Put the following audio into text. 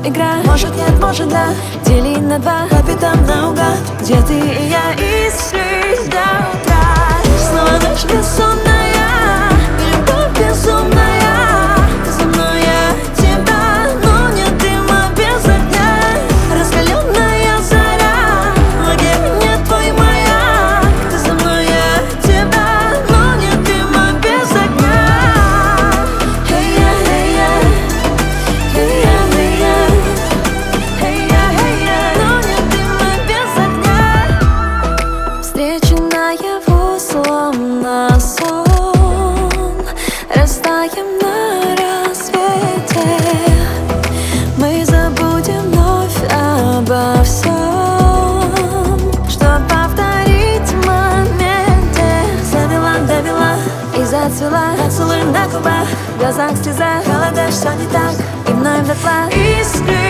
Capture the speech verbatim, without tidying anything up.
игра. Может нет, может да, дели на два, капитан наугад. Где ты и я, и слизь до утра. Снова ночь бессонная, любовь безумная. Ты со мной, я тебя, но нет дыма без огня. Раскаленная заря, лагерь не твой маяк. Ты со мной, я тебя, но нет дыма без огня. Hey-я, hey-я, hey-я, hey-я, hey-я, hey-я, но нет дыма без огня. Встреча наяву, словно сон, растаем на рассвете. Мы забудем вновь обо всем, чтоб повторить в моменте. Завела, довела и зацвела, поцелуй на губах, в глазах слеза. Холода, что не так, и вновь дотла искры.